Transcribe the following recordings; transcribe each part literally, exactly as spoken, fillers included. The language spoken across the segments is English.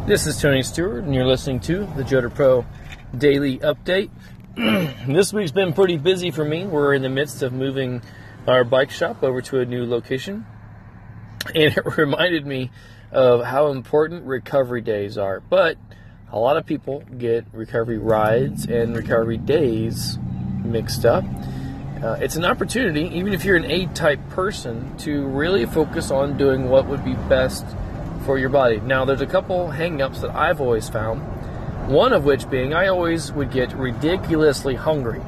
This is Tony Stewart, and you're listening to the Joda Pro Daily Update. This week's been pretty busy for me. We're in the midst of moving our bike shop over to a new location, and it reminded me of how important recovery days are. But a lot of people get recovery rides and recovery days mixed up. Uh, it's an opportunity, even if you're an A-type person, to really focus on doing what would be best for your body. Now, there's a couple hang-ups that I've always found, one of which being I always would get ridiculously hungry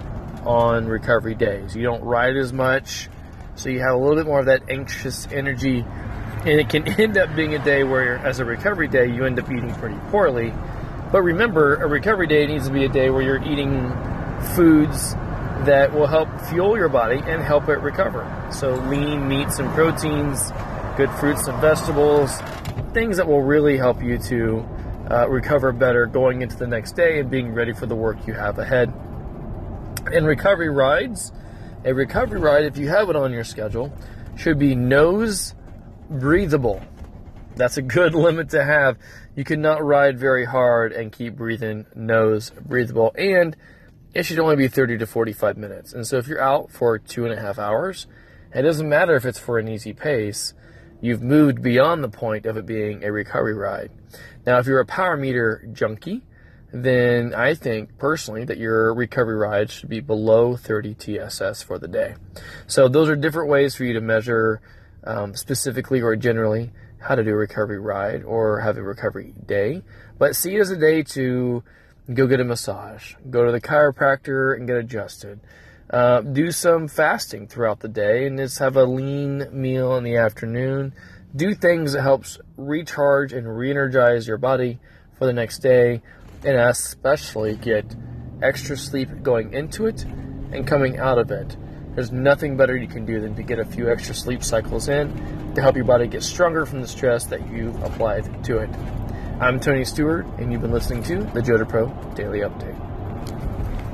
on recovery days. You don't ride as much, so you have a little bit more of that anxious energy, and it can end up being a day where, as a recovery day, you end up eating pretty poorly. But remember, a recovery day needs to be a day where you're eating foods that will help fuel your body and help it recover. So lean meats and proteins, good fruits and vegetables, things that will really help you to uh, recover better going into the next day and being ready for the work you have ahead. And recovery rides, a recovery ride, if you have it on your schedule, should be nose breathable. That's a good limit to have. You cannot ride very hard and keep breathing nose breathable. And it should only be thirty to forty-five minutes. And so if you're out for two and a half hours, it doesn't matter if it's for an easy pace. You've moved beyond the point of it being a recovery ride. Now, if you're a power meter junkie, then I think personally that your recovery ride should be below thirty T S S for the day. So those are different ways for you to measure um, specifically or generally how to do a recovery ride or have a recovery day. But see it as a day to go get a massage, go to the chiropractor and get adjusted. Uh, do some fasting throughout the day and just have a lean meal in the afternoon. Do things that helps recharge and re-energize your body for the next day, and especially get extra sleep going into it and coming out of it. There's nothing better you can do than to get a few extra sleep cycles in to help your body get stronger from the stress that you've applied to it. I'm Tony Stewart, and you've been listening to the Joda Pro Daily Update.